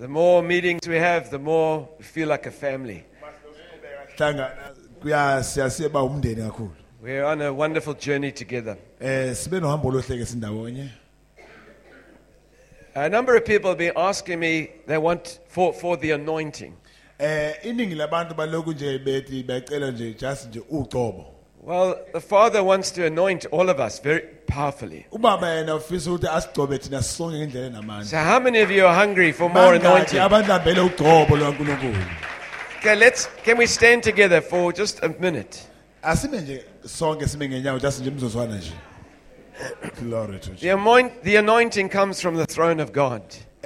The more meetings we have, the more we feel like a family. We're on a wonderful journey together. A number of people have been asking me, they want for the anointing. Well, the Father wants to anoint all of us very powerfully. So how many of you are hungry for more anointing? Okay, can we stand together for just a minute? The anointing comes from the throne of God.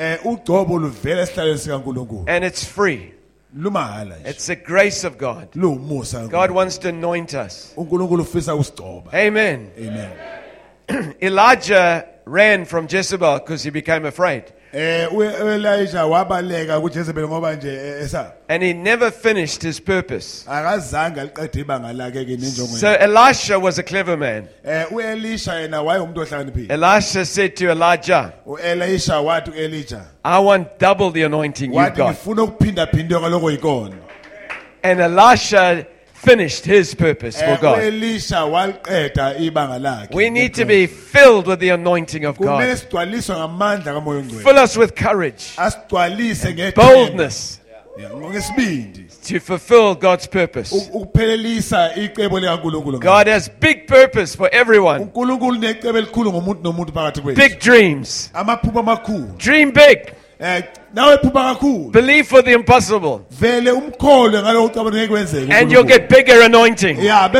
And it's free. It's the grace of God. God wants to anoint us. Amen. Amen. Elijah ran from Jezebel because he became afraid. And he never finished his purpose. So Elisha was a clever man. Elisha said to Elijah, I want double the anointing you've got. And Elisha finished his purpose for God. We need to be filled with the anointing of God. Fill us with courage and boldness to fulfill God's purpose. God has big purpose for everyone. Big dreams. Dream big. Believe for the impossible. And you'll get bigger anointing.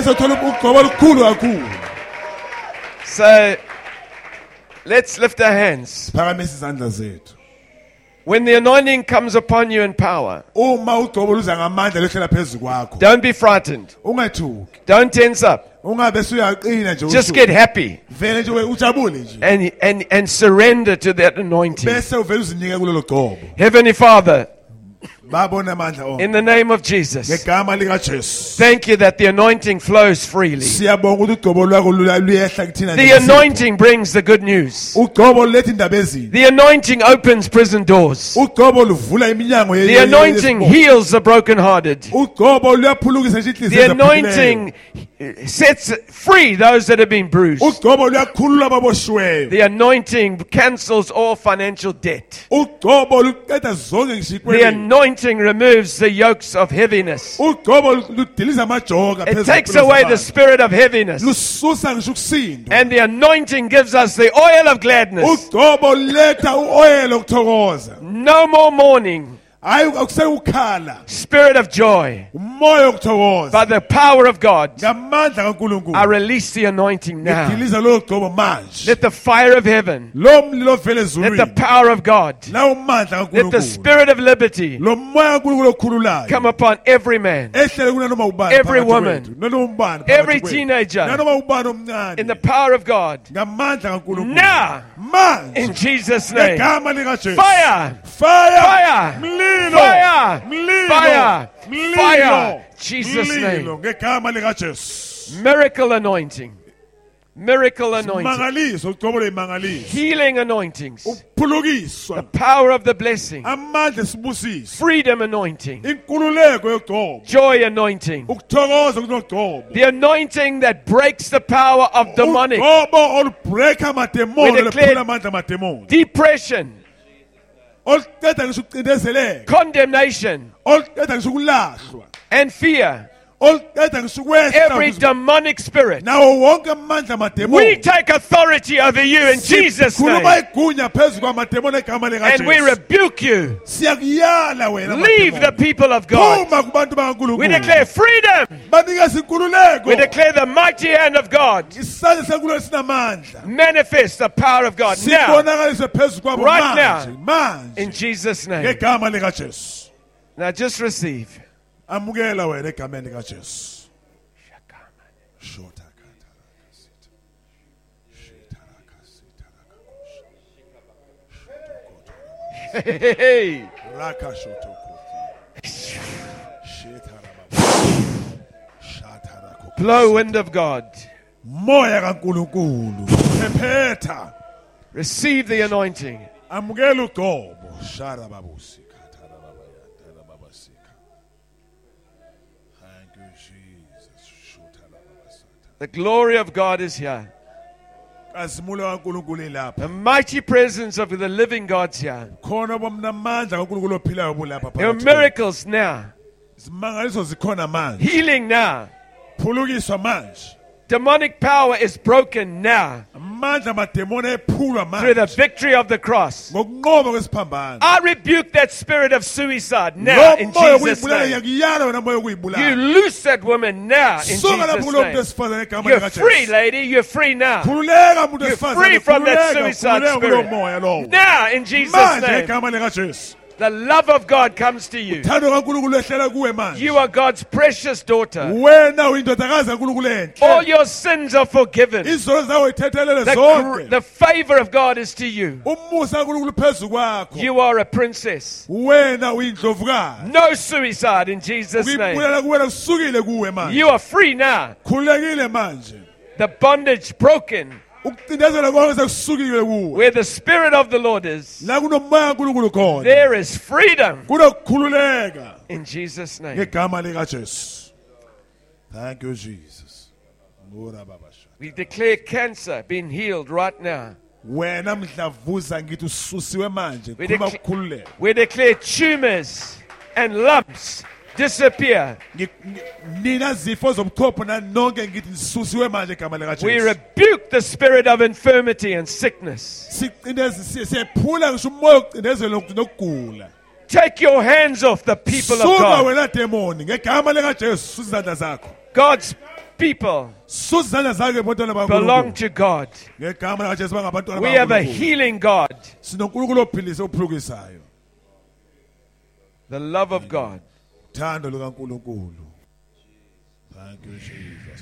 So let's lift our hands. When the anointing comes upon you in power, don't be frightened. Don't tense up. Just get happy and surrender to that anointing. Heavenly Father, in the name of Jesus, thank you that the anointing flows freely. The anointing brings the good news. The anointing opens prison doors. The anointing heals the brokenhearted. The anointing sets free those that have been bruised. The anointing cancels all financial debt. The anointing removes the yokes of heaviness. It takes away the spirit of heaviness. And the anointing gives us the oil of gladness. No more mourning. Spirit of joy. By the power of God, I release the anointing now. Let the fire of heaven, let the power of God, let the spirit of liberty come upon every man, every woman, every teenager, in the power of God. Now, in Jesus' name. Fire! Fire! Fire! Fire! Fire! Jesus' name. Miracle anointing. Miracle anointing. Healing anointings. The power of the blessing. Freedom anointing. Joy anointing. The anointing that breaks the power of demonic. We declare depression, condemnation, and fear. Every demonic spirit, we take authority over you in Jesus' name. And we rebuke you. Leave the people of God. We declare freedom. We declare the mighty hand of God. Manifest the power of God now. Right now. In Jesus' name. Now just receive. Amukela wena egameni likaJesu. Hey. Blow wind of God. Moya kaNkulunkulu. Phephetha. Receive the anointing. Amukela uGobo. Shara babusi. The glory of God is here. The mighty presence of the living God's here. There are miracles now. Healing now. Demonic power is broken now through the victory of the cross. I rebuke that spirit of suicide now in Jesus' name. You loose that woman now in Jesus' name. You're free, lady. You're free now. You're free from that suicide spirit. Now in Jesus' name. The love of God comes to you. You are God's precious daughter. All your sins are forgiven. The favor of God is to you. You are a princess. No suicide in Jesus' name. You are free now. The bondage broken. Where the Spirit of the Lord is, there is freedom. In Jesus' name. Thank you, Jesus. We declare cancer being healed right now. We declare tumors and lumps disappear. We rebuke the spirit of infirmity and sickness. Take your hands off the people of God. God's people belong to God. We have a healing God. The love of God. Thank you, Jesus.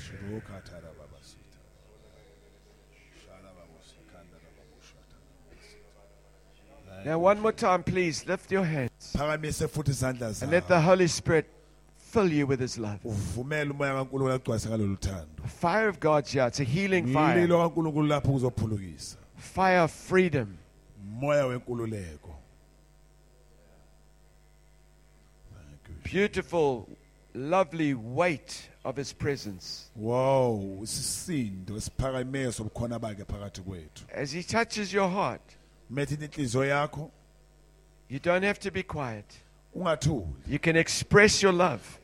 Now one more time, please lift your hands and let the Holy Spirit fill you with His love. The fire of God's here. It's a healing fire. Fire of freedom. Beautiful, lovely weight of His presence. Wow. As He touches your heart, you don't have to be quiet. You can express your love.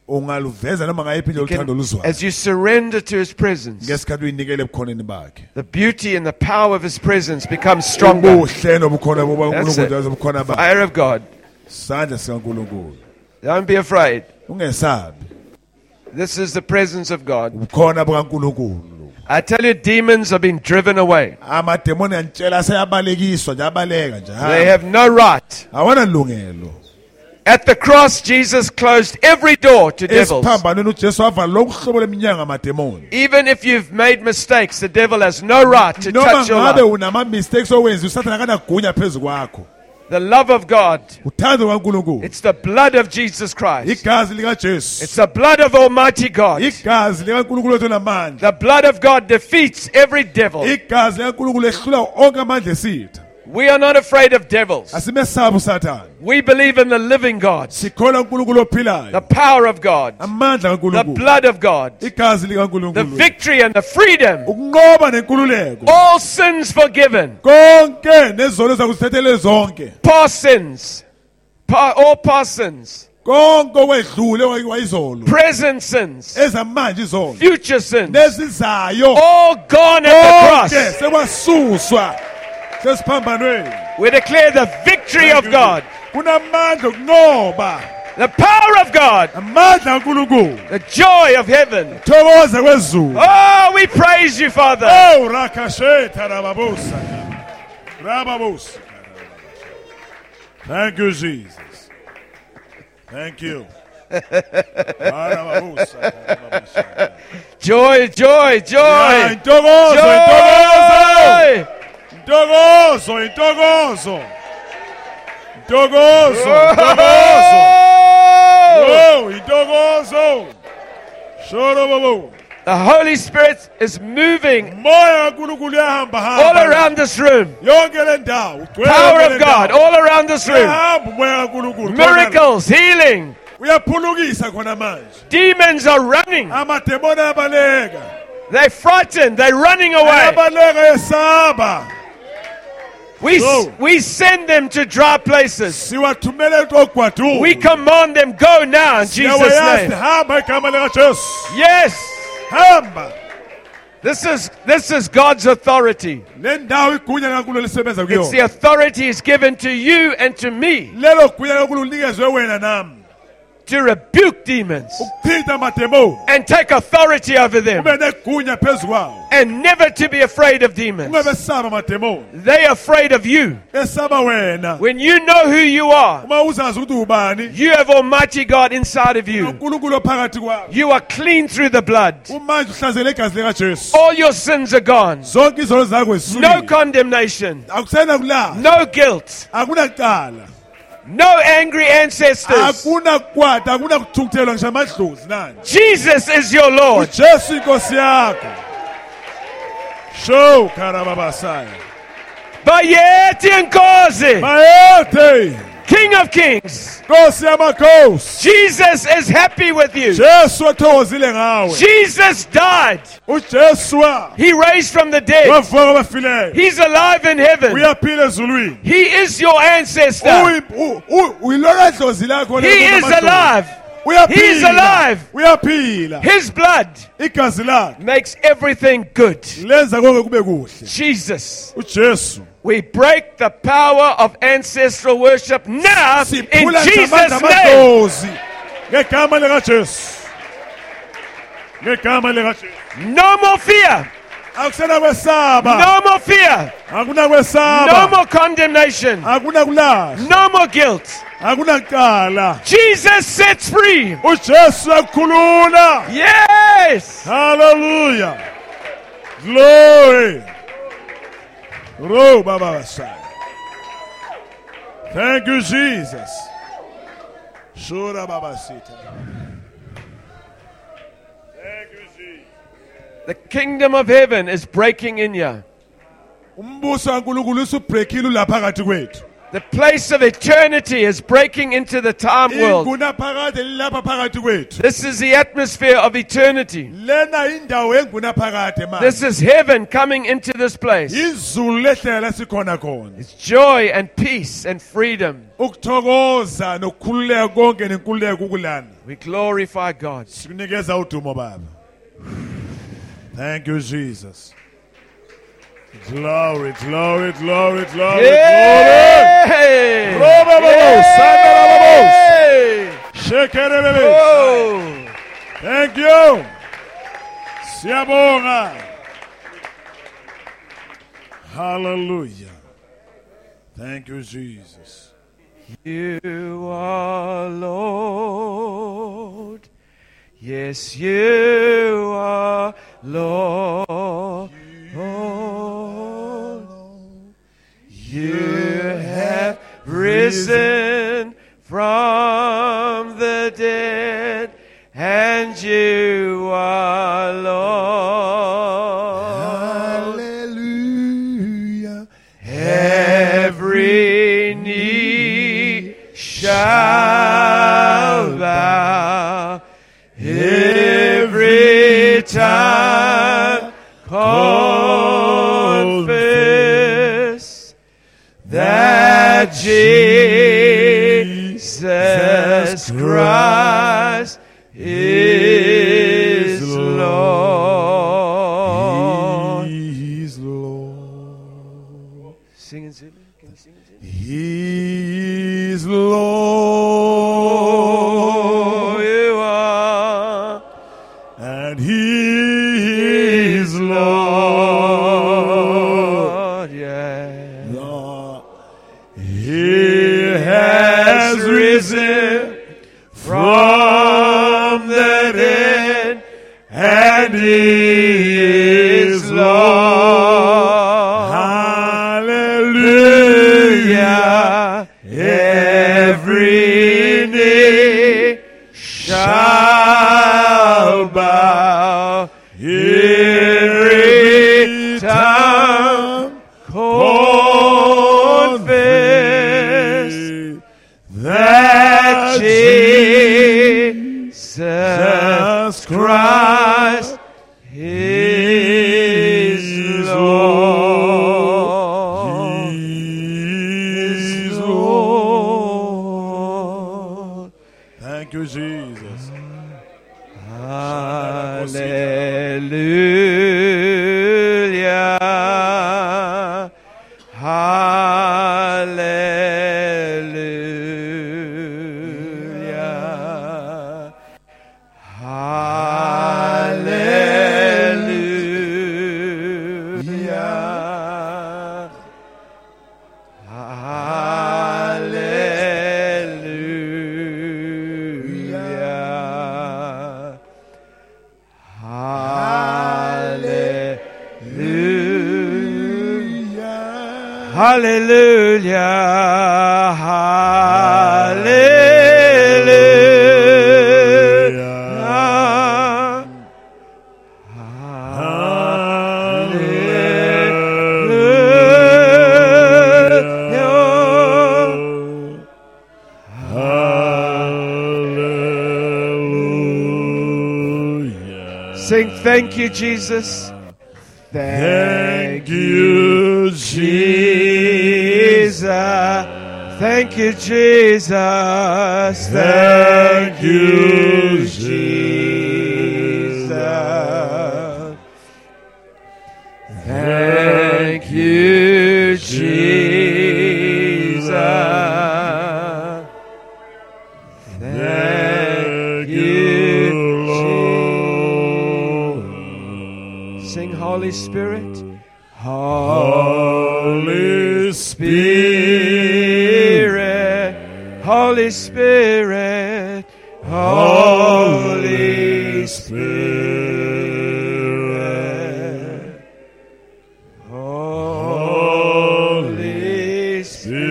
As you surrender to His presence, the beauty and the power of His presence becomes stronger. That's it. Fire of God. Don't be afraid. This is the presence of God. I tell you, demons are being driven away. They have no right. At the cross, Jesus closed every door to devils. Even if you've made mistakes, the devil has no right to touch your life. The love of God. It's the blood of Jesus Christ. It's the blood of Almighty God. The blood of God defeats every devil. We are not afraid of devils. We believe in the living God. The power of God. The blood of God. The victory and the freedom. All sins forgiven. Past sins. All past sins. Present sins. Future sins. All gone at the cross. We declare the victory of God. The power of God. The joy of heaven. Oh, we praise you, Father. Thank you, Jesus. Thank you. Joy, joy, joy. Intokozo. The Holy Spirit is moving all around this room. Power of God all around this room. Miracles, healing, Demons are running. They're frightened. They're running away. We send them to dry places. We command them, go now in Jesus' name. Yes. This is God's authority. It's the authority is given to you and to me to rebuke demons and take authority over them and never to be afraid of demons. They are afraid of you. When you know who you are, you have Almighty God inside of you. You are clean through the blood. All your sins are gone. No condemnation. No guilt. No angry ancestors. Jesus is your Lord. Bayeti Nkosi. King of Kings. Jesus is happy with you. Jesus died. He raised from the dead. He's alive in heaven. He is your ancestor. He is alive. He's alive. His blood makes everything good. Jesus. We break the power of ancestral worship now in Jesus' name. No more fear. No more fear. No more condemnation. No more guilt. Jesus sets free. Yes. Hallelujah. Glory. Thank you, Jesus. The kingdom of heaven is breaking in you. The place of eternity is breaking into the time world. This is the atmosphere of eternity. This is heaven coming into this place. It's joy and peace and freedom. We glorify God. Thank you, Jesus. Glory, glory, glory, glory, Yay! glory. Oh. Thank you. Siyabonga. Hallelujah. Thank you, Jesus. You are Lord. Yes, you are Lord. You have risen from the dead, and you are Lord. Hallelujah. Every knee shall bow, every tongue confess that Jesus Christ is Lord. He's Lord. Sing in Zulu. Can you sing in Zulu? He's Lord. You are. And He is Lord. Yeah. Lord. He has risen from the dead, and He is Lord. Hallelujah. Every knee shall bow, every tongue confess that Jesus Thank you, Jesus. Hallelujah. Hallelujah. Hallelujah. Hallelujah, hallelujah, hallelujah. Sing, thank you, Jesus. Thank you, Jesus. Thank you, Jesus. Thank you, Jesus. Thank you, Jesus. Thank you, Lord. Sing, Holy Spirit. Holy Spirit, Holy Spirit, Holy Spirit, Holy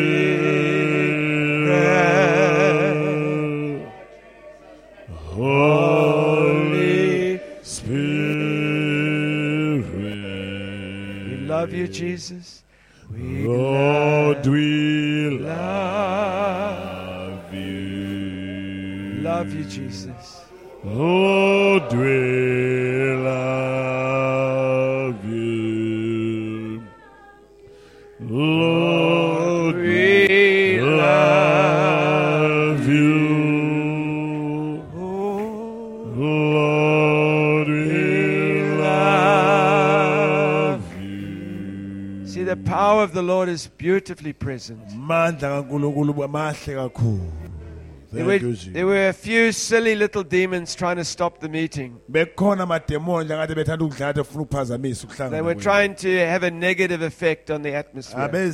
Spirit, Holy Spirit. We love you, Jesus. Lord, we love you. Love you, Jesus. Lord, we love you. Lord, we love you. Lord, we love you. See, the power of the Lord is beautifully present. There were a few silly little demons trying to stop the meeting. They were trying to have a negative effect on the atmosphere.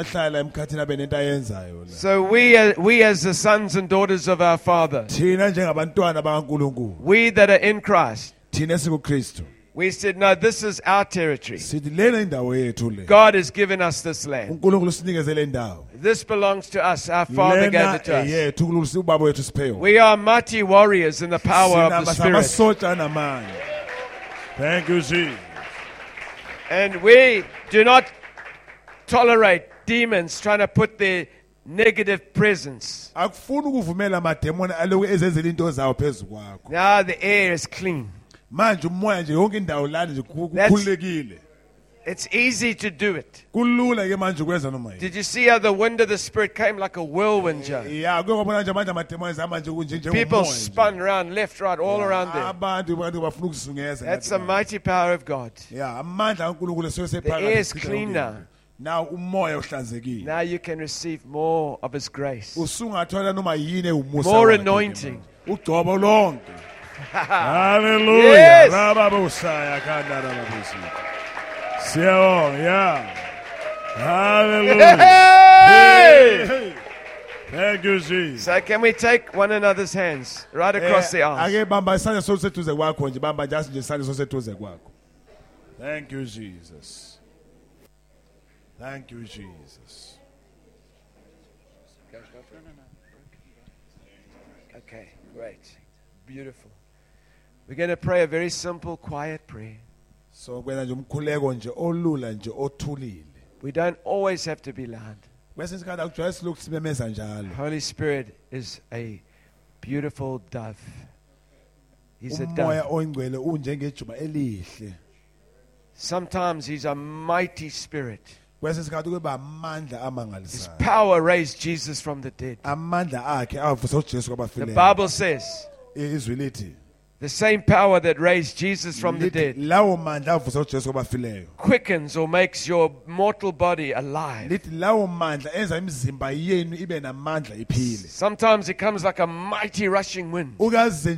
So we as the sons and daughters of our Father, we that are in Christ, we said, no, this is our territory. God has given us this land. This belongs to us. Our Father gave it to us. We are mighty warriors in the power of the Spirit. Thank you, Jesus. And we do not tolerate demons trying to put their negative presence. Now the air is clean. It's easy to do it. Did you see how the wind of the Spirit came like a whirlwind, Joe? People spun around, left, right, all around there. That's the mighty power of God. The air is clean now. Now you can receive more of His grace. More anointing. Hallelujah. Yes. Yeah. Hallelujah. Hey. Thank you, Jesus. So can we take one another's hands right across the arms? Thank you, Jesus. Thank you, Jesus. Okay, great. Beautiful. We're going to pray a very simple, quiet prayer. We don't always have to be loud. Holy Spirit is a beautiful dove. He's a dove. Sometimes He's a mighty spirit. His power raised Jesus from the dead. The Bible says the same power that raised Jesus from the dead quickens or makes your mortal body alive. Sometimes it comes like a mighty rushing wind. And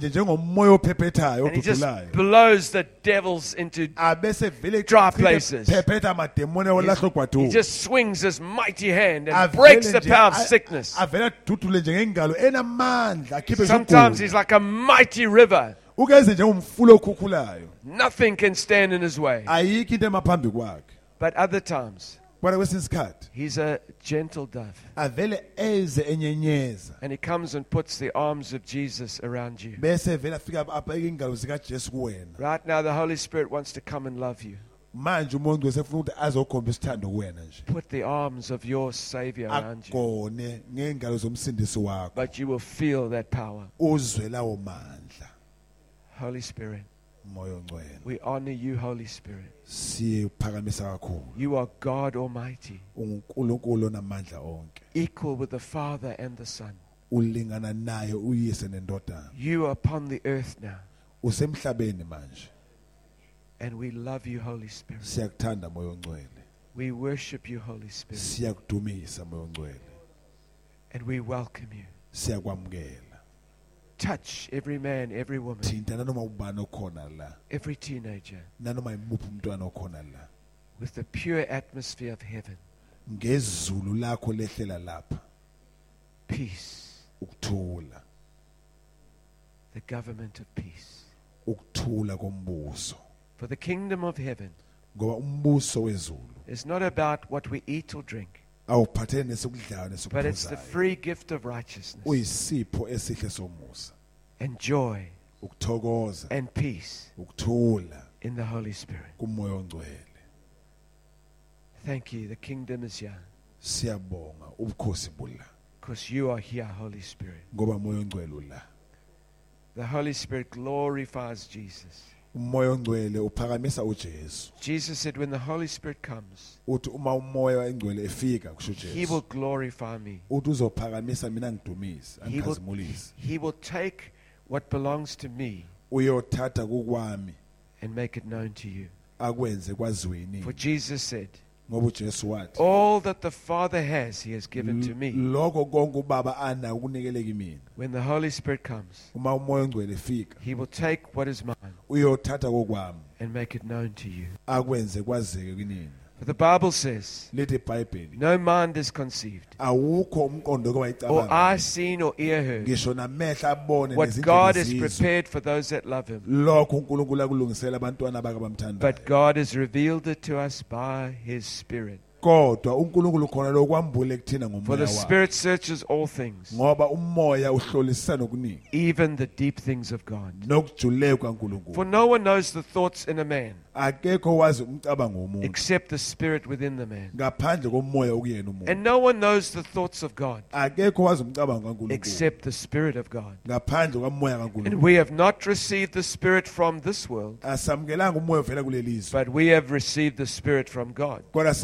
he just blows the devils into dry places. He just swings his mighty hand and breaks the power of sickness. Sometimes he's like a mighty river. Nothing can stand in his way. But other times, he's a gentle dove. And he comes and puts the arms of Jesus around you. Right now, the Holy Spirit wants to come and love you. Put the arms of your Savior around you. But you will feel that power. Holy Spirit, we honor you, Holy Spirit. You are God Almighty, equal with the Father and the Son. You are upon the earth now. And we love you, Holy Spirit. We worship you, Holy Spirit. And we welcome you. Touch every man, every woman, every teenager with the pure atmosphere of heaven. Peace. The government of peace. For the kingdom of heaven is not about what we eat or drink, but it's the free gift of righteousness and joy and peace in the Holy Spirit. Thank you. The kingdom is here because you are here, Holy Spirit. The Holy Spirit glorifies Jesus. Jesus said, when the Holy Spirit comes, He will glorify me. He will take what belongs to me and make it known to you. For Jesus said, all that the Father has, He has given to me. When the Holy Spirit comes, He will take what is mine and make it known to you. For the Bible says, no mind is conceived, or eye seen or ear heard, what God has prepared for those that love Him. But God has revealed it to us by His Spirit. For the Spirit searches all things, even the deep things of God. For no one knows the thoughts in a man except the Spirit within the man. And no one knows the thoughts of God except the Spirit of God. And we have not received the Spirit from this world, but we have received the Spirit from God,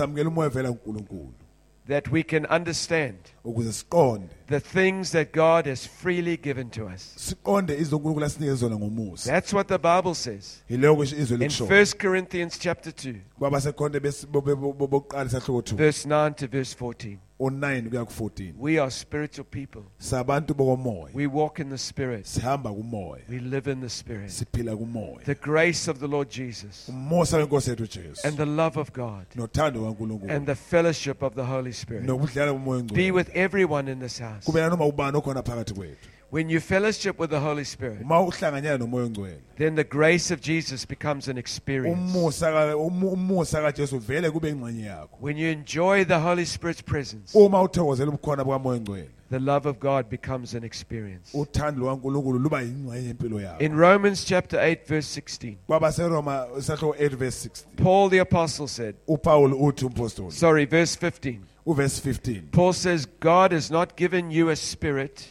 that we can understand the things that God has freely given to us. That's what the Bible says. In 1 Corinthians chapter 2, verse 9 to verse 14. We are spiritual people. We walk in the Spirit. We live in the Spirit. The grace of the Lord Jesus and the love of God and the fellowship of the Holy Spirit be with everyone in this house. When you fellowship with the Holy Spirit, then the grace of Jesus becomes an experience. When you enjoy the Holy Spirit's presence, the love of God becomes an experience. In Romans chapter 8 verse 16, Paul the Apostle said, verse 15. Paul says, God has not given you a spirit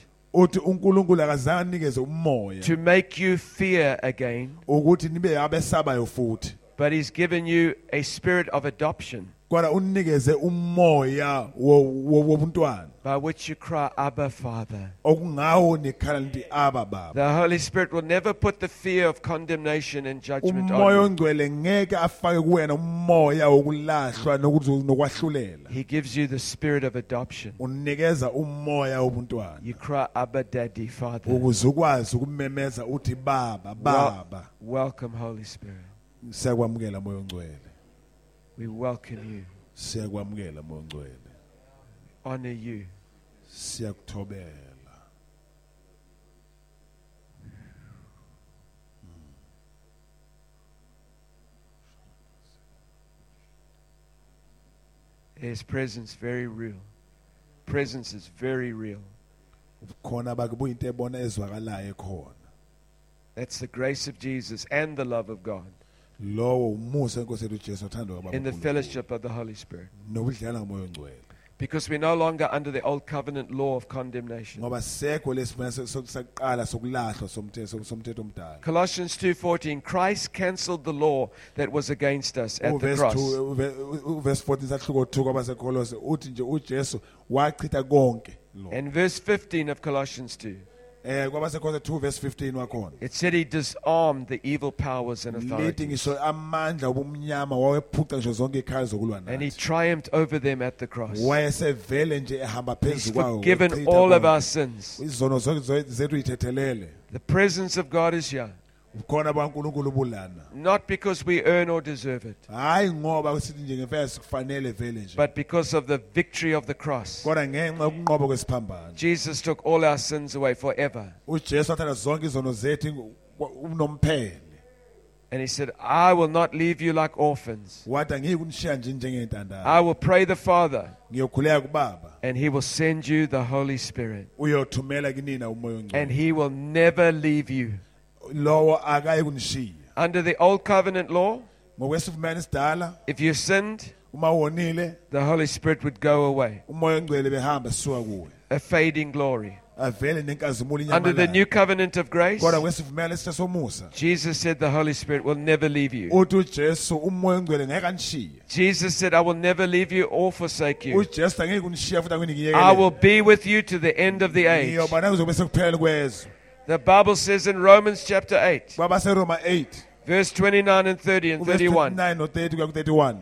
to make you fear again, But He's given you a spirit of adoption, kodwa unikeze umoya wobuntwana, by which you cry, Abba, Father. okungawo nikhala lithi Abba Baba. The Holy Spirit will never put the fear of condemnation and judgment Umoya on you. ongcwele ngeke afake kuwena umoya wokulahlwa nokwahlulela. He gives you the spirit of adoption. Unikeza umoya wobuntwana, You cry, Abba, Daddy, Father. ukuze ukwazi ukumemeza uthi Baba, Baba. Welcome, Holy Spirit. Siyakwamukela moya ongcwele. We welcome you, Siyakwamukela moya ongcwele. honor you. Siyakuthobela. His presence very real. Presence is very real. Khona bakubuyinto ebona ezwakalayo ekhona. That's the grace of Jesus and the love of God Lowo umusa enkosi yethu Jesu othandwa kaBaba. in the fellowship of the Holy Spirit. Nobudlana ngomoya ongcwele. Because we're no longer under the old covenant law of condemnation. Ngoba sekho lesifana sokuqala sokulahlwa somthetho omdala. Colossians 2:14, Christ cancelled the law that was against us at the cross. Verse 14 sahloko 2 kwabaseKolose uthi nje uJesu wachitha konke lo. And verse 15 of Colossians 2, kwabaseKolose 2 verse 15 wakhona. it said He disarmed the evil powers and Lithi authorities. ngisho amandla obumnyama wawephuca ngisho zonke ikhaya zokulwa And He nathi. triumphed over them at the cross. Wayesevele nje ehamba He's phezulu kwawo. forgiven wachitha all of konke. our sins. Izono zethu ithethelele. The presence of God is here. Ukhona baNkulunkulu bulana. Not because we earn or deserve it, Hayi ngoba sithi nje ngempela sikufanele vele nje. but because of the victory of the cross. Kodwa ngenxa yokunqoba kwesiphambano. Jesus took all our sins away forever. uJesu wathatha zonke izono zethu unomphele. And He said, I will not leave you like orphans. Wathi angiyiki unishiya nje njengentandane. I will pray the Father, Ngiyokhuleka kuBaba. and He will send you the Holy Spirit. Uyothumela kinina umoya And ongcwele. He will never leave you. Lowo akayi kunishiya. Under the old covenant law, Ngokwesivumelwano esidala, if you sinned, uma wonile, the Holy Spirit would go away. umoya ongcwele behamba suka kuwe. A fading glory. Avele nenkazimulo Under the inyama. new covenant of grace, Kodwa kwesivumelwano esitha somusa. Jesus said the Holy Spirit will never leave you. Uthi uJesu umoya ongcwele ngeke anishiye. Jesus said, I will never leave you or forsake you. uJesu angeke unishiya futhi anginikiyekele. I will be with you to the end of the age. Ngiyoba nawe kuzobe sekuphelele kwezwe. The Bible says in Romans chapter 8, KwabaseRoma 8 verse 29 and 30 and verse 31. 29 no 30 kuya ku-31.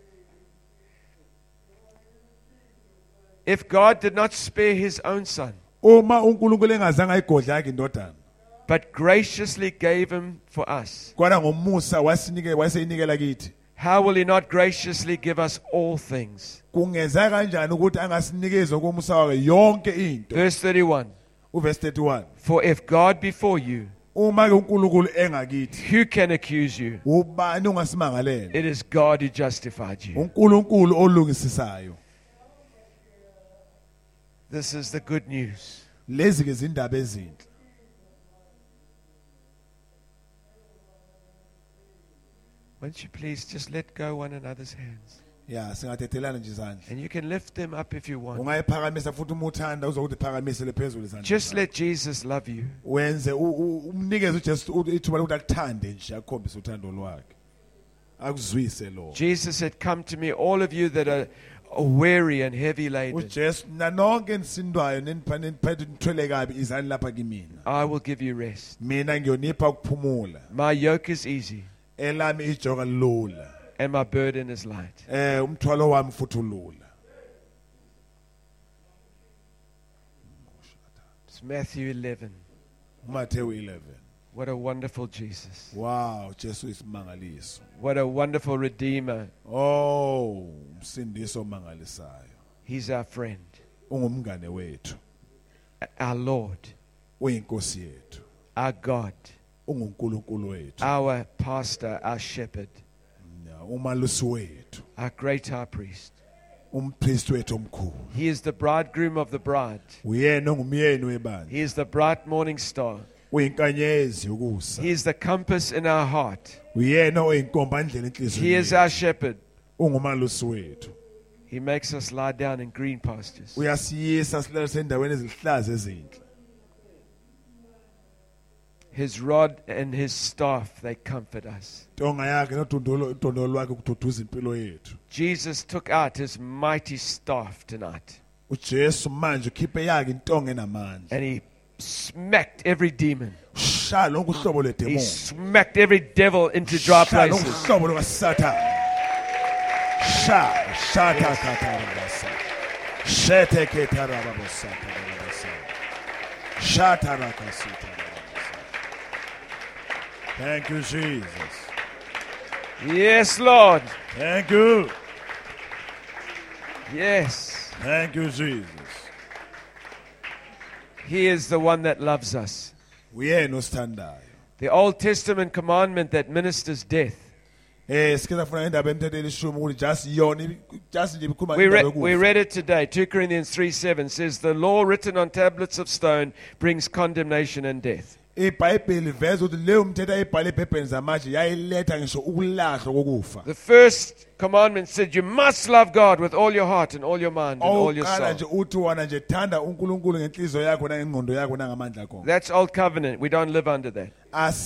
If God did not spare His own Son, Uma uNkulunkulu engazange ayigodla yakhe indodana, but graciously gave Him for us, kodwa ngomusa waseyinikela kithi, how will He not graciously give us all things? kungenzeka kanjani ukuthi angasinikeze ngomusa wakhe yonke into? Verse 31. Verse 31. For if God be for you, Uma ke uNkulunkulu engakithi, who can accuse you? ubani ongasimangalela? It is God who justified you. uNkulunkulu olungisisayo. This is the good news. Lezi ke izindaba ezinhle. Won't you please just let go one another's hands? Ya, singathethelana nje izandla. And you can lift them up if you want. Ungayiphakamisa futhi uma uthanda uzokuthi phakamisele phezulu izandla. Just let Jesus love you. Wenze umnikeze uJesu ithuba lokuthi akuthande nje akhombise uthando lwakhe. Akuzwise lo. Jesus said, come to me, all of you that are weary and heavy laden. uJesu nanonke nisindwayo neniphethe nithwele kabi izani lapha kimina. I will give you rest. Mina ngiyonipha ukuphumula. My yoke is easy Elami ijoka lula. and my burden is light. Umthwalo wami futhi ulula. It's Matthew 11. Matthew 11. What a wonderful Jesus. Wow, Jesu isimangaliso. What a wonderful Redeemer. Oh, umsindiso omangalisayo. He's our friend, Ungumngane wethu. our Lord, Uyinkosi yethu. our God, UnguNkulunkulu wethu. our pastor, our shepherd, Umalusi wethu. our great high priest. Umpriest wethu omkhulu. He is the bridegroom of the bride. Uyena ongumyeni webandla. He is the bright morning star. Uyinkanyezi yokusa. He is the compass in our heart. Uyena oyinkombandlela enhliziyweni. He is our shepherd. Ungumalusi wethu. He makes us lie down in green pastures. Uyasiyisa silale endaweni ezihlaza ezinhle. His rod and his staff, they comfort us. Jesus took out his mighty staff tonight. And he smacked every demon. He smacked every devil into dry places. Thank you, Jesus. Yes, Lord. Thank you. Yes. Thank you, Jesus. He is the one that loves us. The Old Testament commandment that ministers death. We read it today. 2 Corinthians 3:7 says, the law written on tablets of stone brings condemnation and death. The first commandment said you must love God with all your heart and all your mind and all your soul. That's old covenant. We don't live under that.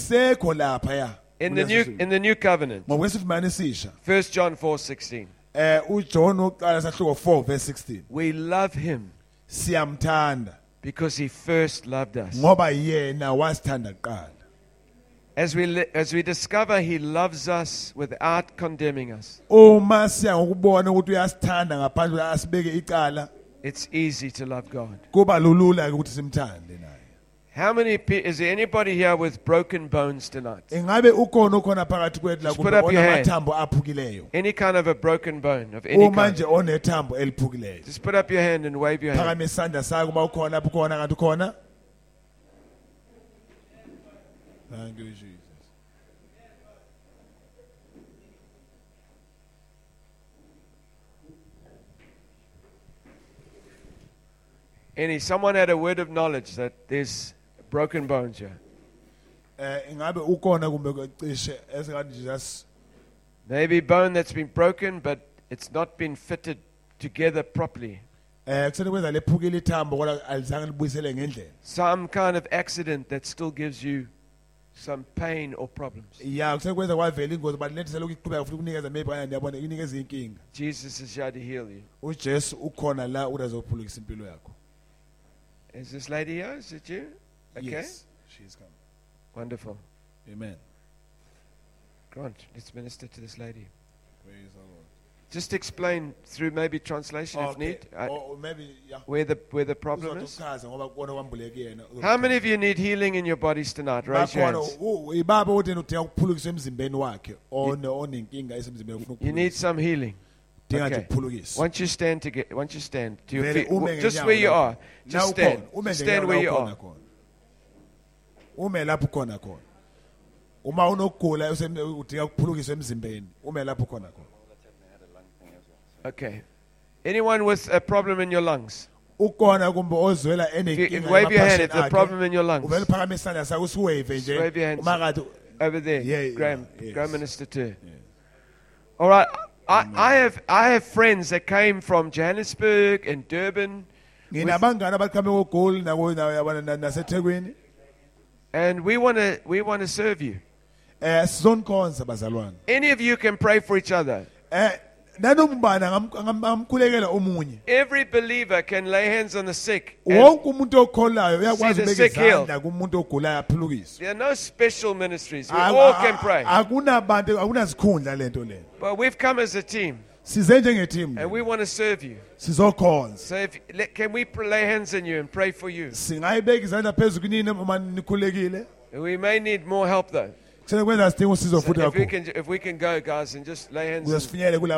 In the new covenant, 1 John 4:16. We love him because he first loved us. As we discover he loves us without condemning us, it's easy to love God. How many is there anybody here with broken bones tonight? Just put up your hand. Any kind of a broken bone of any kind. Just put up your hand and wave your hand. Thank you, Jesus. Someone had a word of knowledge that there's broken bones here. Maybe bone that's been broken, but it's not been fitted together properly. Some kind of accident that still gives you some pain or problems. Jesus is here to heal you. Is this lady here? Is it you? Okay. Yes, she's come. Wonderful. Amen. Grant, let's minister to this lady. Praise the Lord. Just explain through maybe translation if need. Or maybe, yeah. Where the problem is. How many of you need healing in your bodies tonight? Raise your hands. You need some healing. Okay. Once you stand to your feet, just where you are, just stand. Stand where you are. Okay. Anyone with a problem in your lungs? Wave your hand if there's a problem in your lungs. Wave your hands over there. Yeah, Graham, yes. Graham Minister too. Yeah. All right. I have friends that came from Johannesburg and Durban. And we want to serve you. Any of you can pray for each other. Every believer can lay hands on the sick and see the sick healed. There are no special ministries. We all can pray. But we've come as a team. And we want to serve you. So can we lay hands on you and pray for you? We may need more help though. So if we can go, guys, and just lay hands on.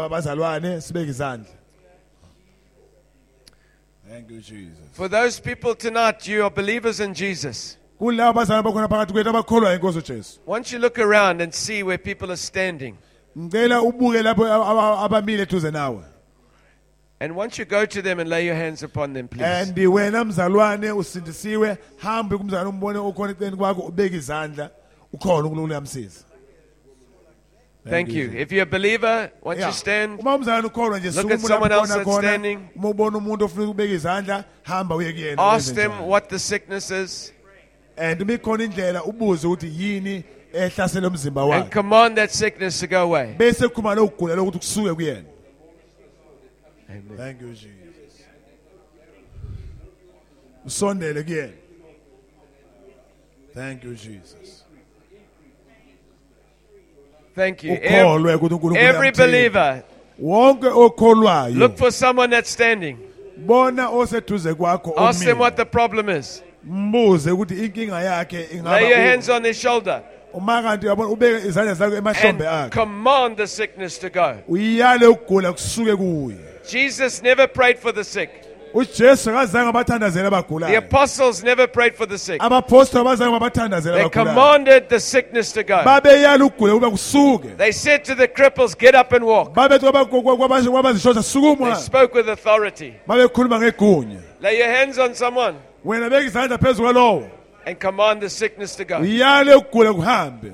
Thank you, Jesus. For those people tonight, you are believers in Jesus. Once you look around and see where people are standing, and once you go to them and lay your hands upon them, please. Thank you. If you're a believer, once you stand, look at someone else that's standing. Ask them what the sickness is. and mikhona indlela ubuze ukuthi yini ehlasela umzimba wakhe and command that sickness to go away. bese kukhuluma lokugula lokuthi kusuke kuyena. Amen. Thank you Jesus. Usondele kuyena. Thank you Jesus. Thank you. Ukholwe ukuthi uNkulunkulu Every believer, wonke okholwayo look for someone that's standing. bona oseduze kwakho Ask them what the problem is. mbuze ukuthi inkinga yakhe Lay your hands on their shoulder uma kanti uyabona ubeke izandla zakho emahlombe and akhe command the sickness to go. uyale ukugula kusuke kuye. Jesus never prayed for the sick. uJesu akazange abathandazele The abagulayo. apostles never prayed for the sick. Abapostoli abazange babathandazele They abagulayo. commanded the sickness to go. babeyala ukugula ukuba kusuke. They said to the cripples, get up and walk. babethi kwabazishosha They sukuma. spoke with authority. babekhuluma ngegunya. Lay your hands on someone wena beka izandla phezu kwalowo and command the sickness to go. uyale ukugula kuhambe.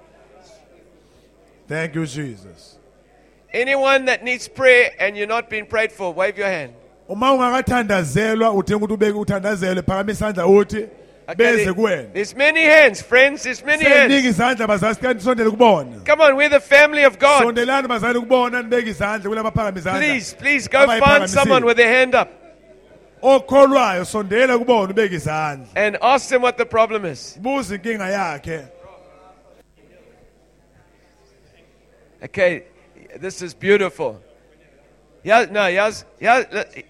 Thank you Jesus. Anyone that needs prayer and you're not being prayed for, wave your hand. uma ungakathandazelwa udinga ukuthi ubeke uthandazele phakama isandla uthi beze kuwena. There's many hands, friends. There's many seningi hands. izandla bazasi kanti sondele kubona. Come on, we're the family of God. sondelani bazali kubona nibeke izandla kulaba phakama izandla. Please go find someone with their hand up okholwayo sondela kubona ubeke izandla. and ask them what the problem is. buza inkinga yakhe. Okay, this is beautiful. Yeah, no, yes, yeah.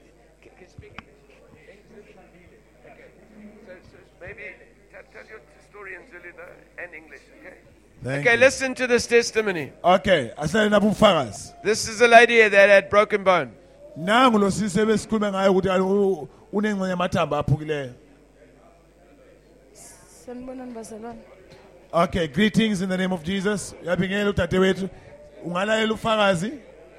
Maybe tell your story in Zulu and English, okay? Okay, listen to this testimony. Okay, asale nabufakazi. This is a lady that had broken bone. nangu lo sise besikhuluma ngayo ukuthi unengxenye amathambo aphukileyo. Sanibonani bazalwane. Okay, greetings in the name of Jesus. Uyabingelela udadewethu. Ungalalela ufakazi?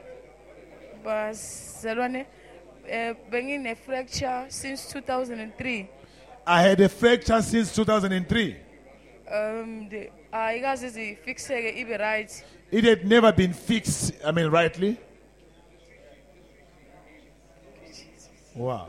Bazalwane, bengine fracture since 2003. I had a fracture since 2003. Ayikaze izifixeke ibe right. It had never been fixed, rightly. Wow.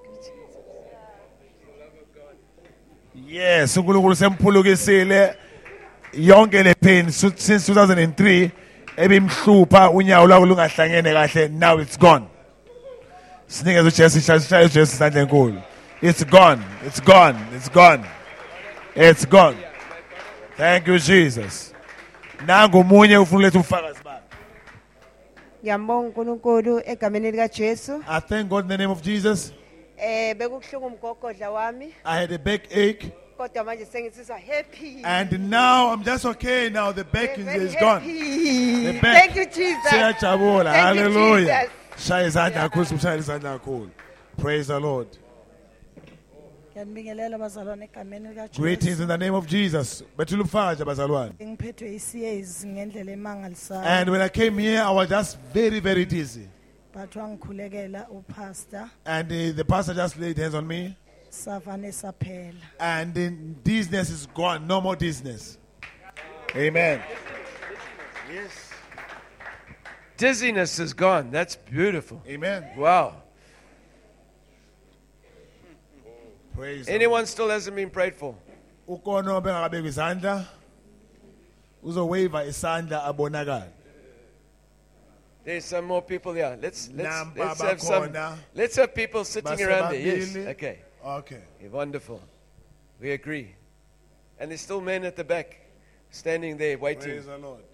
Yes, uNkulunkulu semphulukisile yonke le pain since 2003 ebimhlupha unyawo lwakho lungahlangene kahle. Now it's gone. Sinikeza uJesu shaya uJesu isandla enkulu. It's gone. It's gone. It's gone. It's gone. Thank you Jesus. Nangu munye ufuna lethu ufakazi bakhe. Ngiyambonga uNkulunkulu egameni lika Jesu. I thank God in the name of Jesus. Bekuhlungu umgogodla wami. I had a backache. Kodwa manje sengizizwa happy. And now I'm just okay now. The back is gone. The back. Thank you Jesus. Siyajabula. Thank you, Hallelujah. Jesus. Shaya izandla kakhulu, ushaya izandla kakhulu. Praise the Lord. Ngiyanibingelela bazalwane egameni lika Jesu. Greetings in the name of Jesus. Bethula ubufakazi bazalwane. Ngiphethwe isiyezi ngendlela emangalisayo. And when I came here, I was just very, very dizzy. Bathwa ngikhulekela upastor And the pastor just laid hands on me. savane saphela. And the dizziness is gone. No more dizziness. Amen. Yes. Dizziness is gone. That's beautiful. Amen. Wow. Praise Anyone still hasn't been prayed for? ukono bengakabeka izandla uzowave isandla abonakala. There's some more people here. Let's Namba have people sitting around there. Yes. Basebabili. Okay. Okay. Wonderful. We agree. And there's still men at the back standing there waiting. Praise the Lord.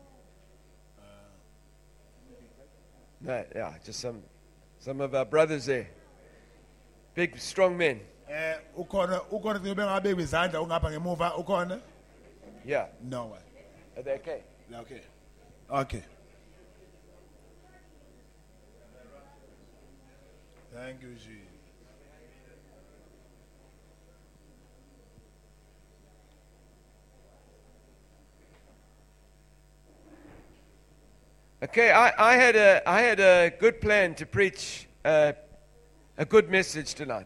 No, yeah, just some of our brothers there. Big, strong men. Ukhona bengakabeka izandla ungapha ngemuva ukhona? Yeah. No one. Are they okay? Okay. Okay. Thank you, Jesus. Okay, I had a good plan to preach a good message tonight.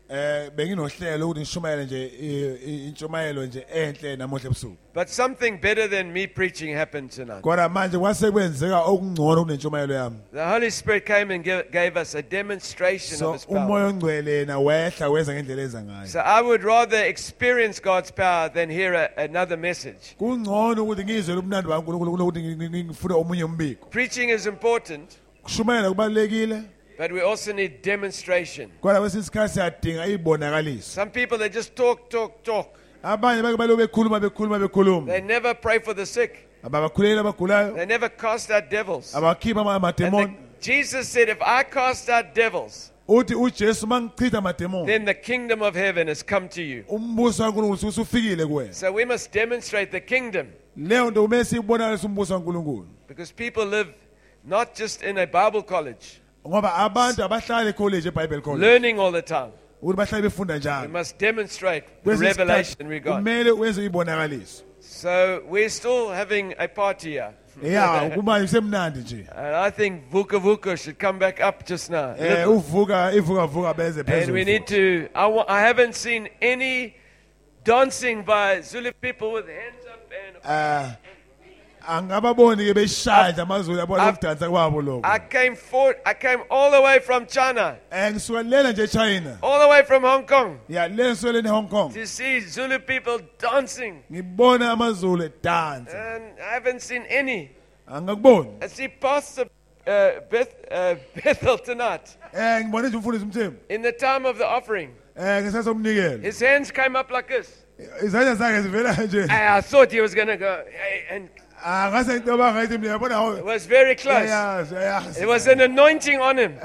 benginohlelo ukuthi ngishumayele nje intshumayelo nje enhle namuhla ebusuku. But something better than me preaching happened tonight. Kodwa manje kwasekwenzeka okungcono kunentshumayelo yami. The Holy Spirit came and gave us a demonstration of His power. Umoya ongcwele na wehla weza ngendlela eza ngayo. So I would rather experience God's power than hear another message. Kungcono ukuthi ngizwe ubumnandi baNkulunkulu kunokuthi ngifune omunye umbiko. Preaching is important. Kushumayela kubalekile. But we also need demonstration. Kodwa kwesinye siyadinga ibonakaliso. Some people, they just talk. Abanye bekhuluma. They never pray for the sick. Ababakhuleli abagulayo. They never cast out devils. Abakhipha amademoni. Jesus said, if I cast out devils, uthi uJesu mangichitha amademoni, then the kingdom of heaven has come to you. Umbuso kaNkulunkulu usufikile kuwena. So we must demonstrate the kingdom. Leyo nto kumele siyibonakalise umbuso kaNkulunkulu. Because people live not just in a Bible college, ngoba abantu abahlala ecollege eBible college, learning all the time. ukuthi bahlale befunda njalo. We must demonstrate the revelation we got. Kumele wenze ibonakaliso. So we're still having a party here. Yeah, kumanje semnandi nje. And I think Vuka Vuka should come back up just now. Uvuka beze phezulu. And we need to, I haven't seen any dancing by Zulu people with hands up and angababoni ke beshaya amazulu yabona ukudansa kwabo lokho. I came all the way from China. Ngisuka lela nje China. All the way from Hong Kong. Yeah, lela ngisuka le Hong Kong. To see Zulu people dancing. Ngibona amazulu edansa. And I haven't seen any. Angakuboni. I see Pastor Bethel tonight. Ngibona nje umfundisi uMthembu. In the time of the offering. Ngesasa umnikelo. His hands came up like this. Izandla zakhe zivela nje. I thought he was going to go and it was very close. It was an anointing on him.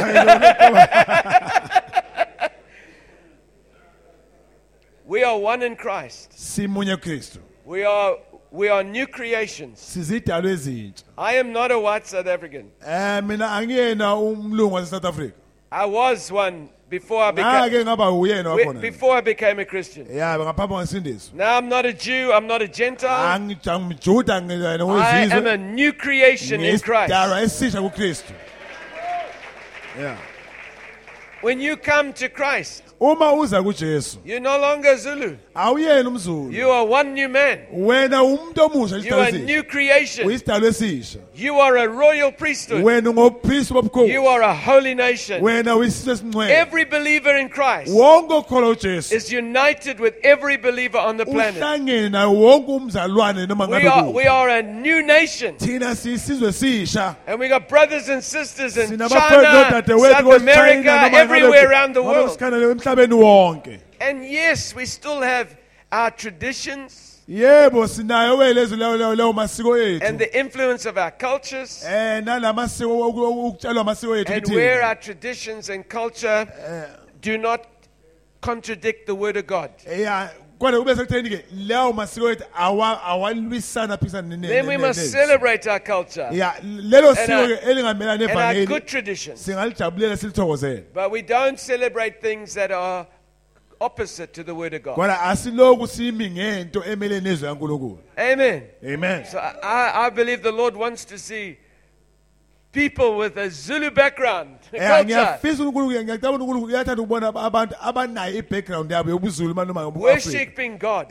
We are one in Christ. We are new creations. I am not a white South African. I was one before I became a Christian. Now I'm not a Jew, I'm not a Gentile. I am a new creation in Christ. When you come to Christ, you're no longer Zulu. You are one new man. You are a new creation. You are a royal priesthood. You are a holy nation. Every believer in Christ is united with every believer on the planet. We are a new nation. And we got brothers and sisters in China, South America, everywhere around the world. And yes, we still have our traditions and the influence of our cultures, and where our traditions and culture do not contradict the Word of God. Then we must celebrate our culture and our good traditions. But we don't celebrate things that are opposite to the Word of God. Amen. Amen. So I believe the Lord wants to see people with a Zulu background, worshipping God.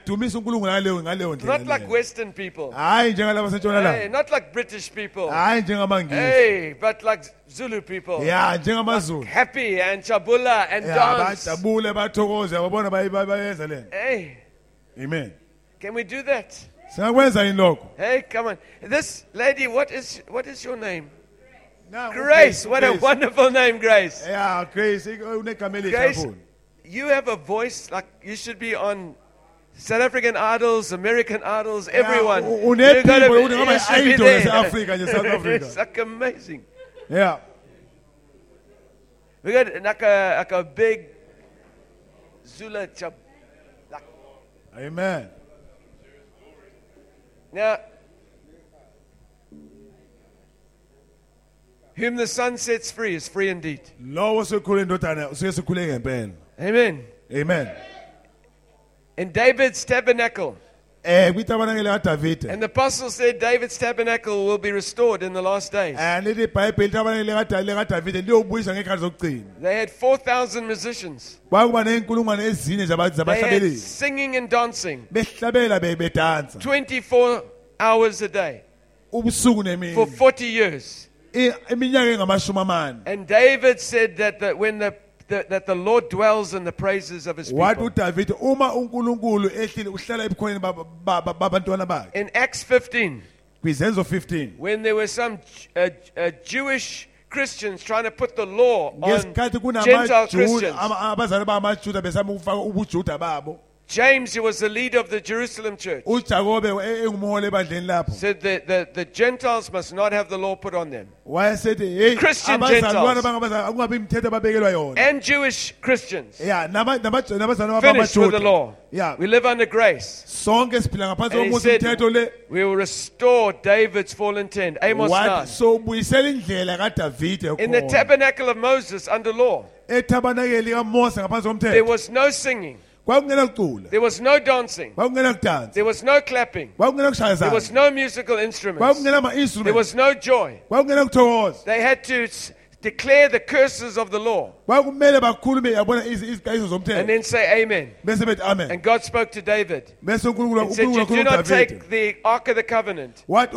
Not like Western people. Not like British people. But like Zulu people. Happy and chabula and dance. Amen. Can we do that? Hey, come on. This lady, what is your name? Grace. What a wonderful name, Grace. Yeah, Grace. Grace, you have a voice like you should be on South African Idols, American Idols, everyone. It's like amazing. Yeah. We got like a big Zulu chap. Amen. Now, whom the Son sets free is free indeed. Amen. Amen. In David's tabernacle, And the apostle said David's tabernacle will be restored in the last days. They had 4,000 musicians. They had singing and dancing 24 hours a day for 40 years. And David said that when that the Lord dwells in the praises of his people. In Acts 15, when there were some Jewish Christians trying to put the law on Gentile Christians, James, who was the leader of the Jerusalem church, said that the Gentiles must not have the law put on them. Christian Gentiles and Jewish Christians finished with the law. We live under grace. And he said, we will restore David's fallen tent. Amos 9. In the tabernacle of Moses under law, there was no singing. There was no dancing. There was no clapping. There was no musical instruments. There was no joy. They had to declare the curses of the law and then say amen. And God spoke to David and said, you do not take the Ark of the Covenant and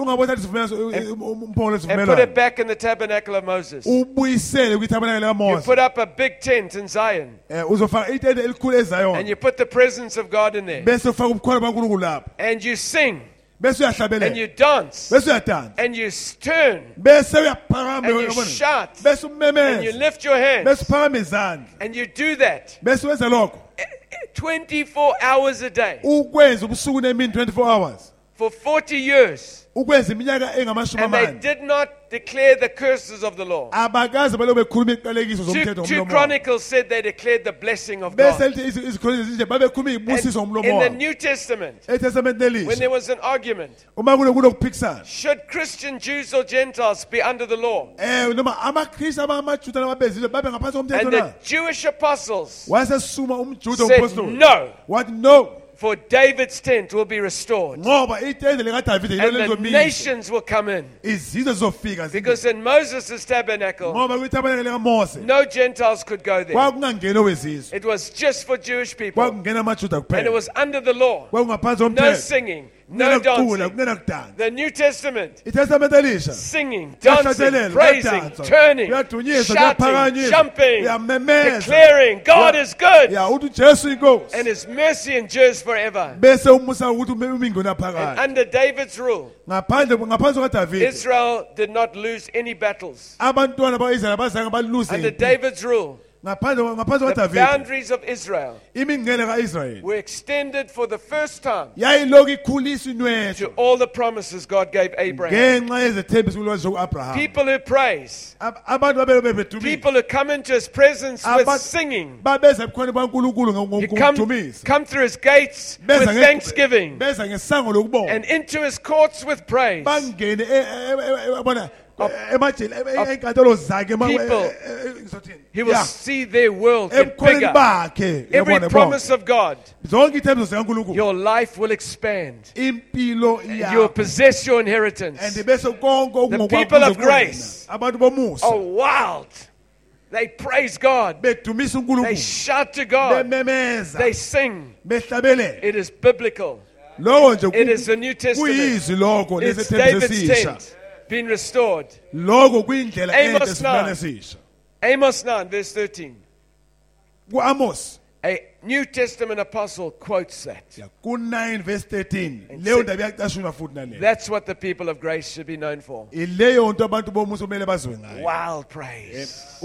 put it back in the tabernacle of Moses. You put up a big tent in Zion and you put the presence of God in there and you sing and you dance and you turn and you shout and you lift your hands and you do that 24 hours a day for 40 years. And they did not declare the curses of the law. 2 Chronicles said they declared the blessing of God. And in the New Testament, when there was an argument, should Christian Jews or Gentiles be under the law? And the Jewish apostles said no. For David's tent will be restored. And the nations will come in. Because in Moses' tabernacle, no Gentiles could go there. It was just for Jewish people. And it was under the law. No singing. No dancing. The New Testament, singing, dancing, praising, turning, shouting, jumping, declaring God is good and His mercy endures forever. And under David's rule, Israel did not lose any battles. Under David's rule, the boundaries of Israel were extended for the first time to all the promises God gave Abraham. People who praise, people who come into His presence with singing, you come through His gates with thanksgiving and into His courts with praise. People, He will see their world get bigger. Every promise of God, your life will expand. You will possess your inheritance. The people of grace are wild. They praise God. They shout to God. They sing. It is biblical. It is the New Testament. It's David's tent been restored. Amos 9, verse 13. A New Testament apostle quotes that. That's what the people of grace should be known for. Wild praise.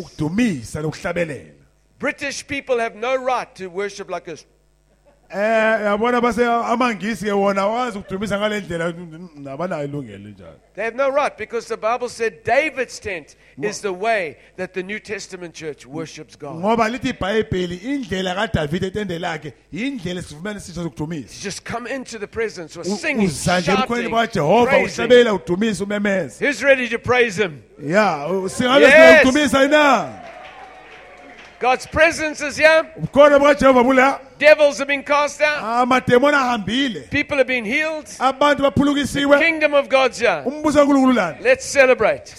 British people have no right to worship like this. They have no right because the Bible said David's tent is the way that the New Testament church worships God. Just come into the presence with singing, shouting, praising. Who's ready to praise Him? Yes. God's presence is here. Devils have been cast out. People have been healed. The kingdom of God's here. Let's celebrate.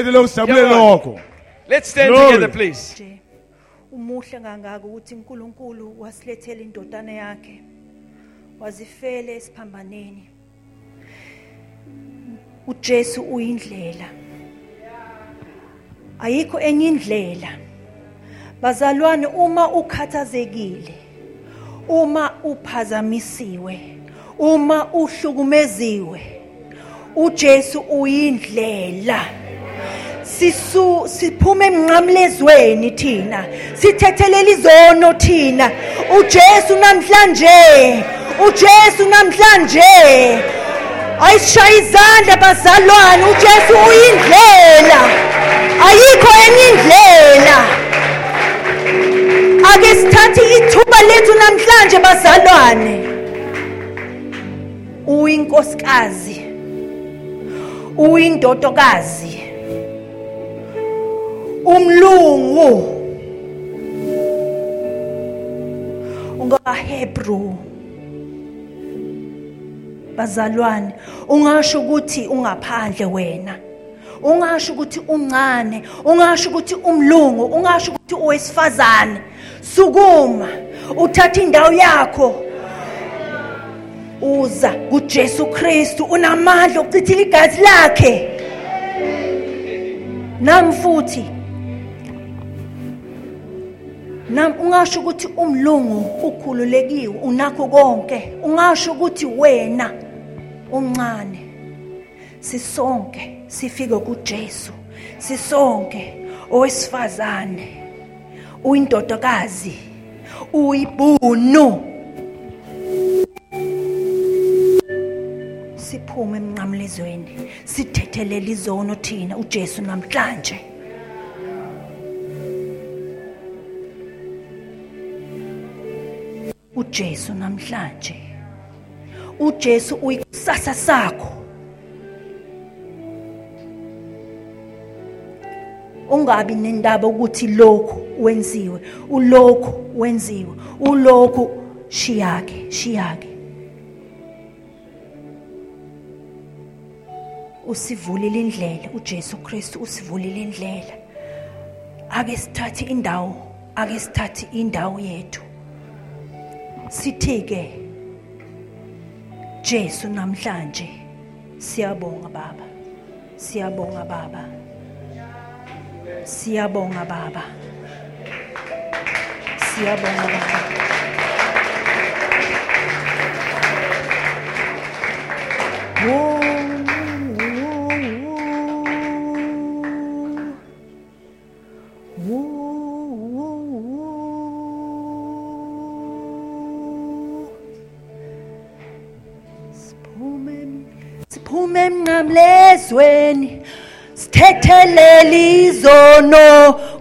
Let's stand together, please. Umuhle kangaka ukuthi uNkulunkulu wasilethela indodana yakhe wazifele esiphambaneni. uJesu uyindlela. Ayikho enye indlela. Bazalwane, uma ukhathazekile, uma uphazamisiwe, uma uhlukumeziwe, uJesu uyindlela. Siphume emnqamlezweni thina, sithethelela izono thina. uJesu namhlanje, uJesu namhlanje. Ayishaya izandla bazalwane, uJesu uyindlela. Ayikho enye indlela. Ake sithathe ithuba lethu namhlanje bazalwane. Uyinkosikazi, uyindodokazi, umlungu, ungaHebrew. Bazalwane, ungasho ukuthi ungaphandle wena, ungasho ukuthi uncane, ungasho ukuthi umlungu, ungasho ukuthi owesifazane. Sukuma uthatha indawo yakho, uza kuJesu Kristu, unamandla okuchithela igazi lakhe. Namfuthi ungasho ukuthi umlungu ukhululekiwe, unakho konke. Ungasho ukuthi wena uncane. Sisonke sifike kuJesu, sisonke owesifazane, uyindodokazi, uyibhunu. Siphume emnqamlezweni, sithethelela izono thina uJesu namhlanje. uJesu namhlanje, uJesu uyikusasa sakho. Ungabi nendaba ukuthi lokho wenziwe, ulokho wenziwe, ulokho shiyake. Usivulile indlela, uJesu Kristu usivulile indlela. Ake sithathe indawo yethu. Sithike Jesu namhlanje. Siyabonga Baba, siyabonga Baba, siyabonga Baba, siyabonga Baba. Siphume emnqamlezweni, sithethelela izono.